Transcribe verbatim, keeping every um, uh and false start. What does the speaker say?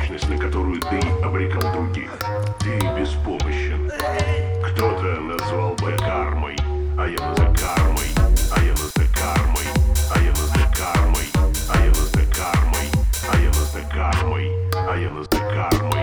беспомощность, на которую ты обрекал других. Ты беспомощен. Кто-то назвал бы кармой, а я называю кармой, а я называю кармой, а я называю кармой, а я называю кармой, а я называю кармой, а я называю кармой.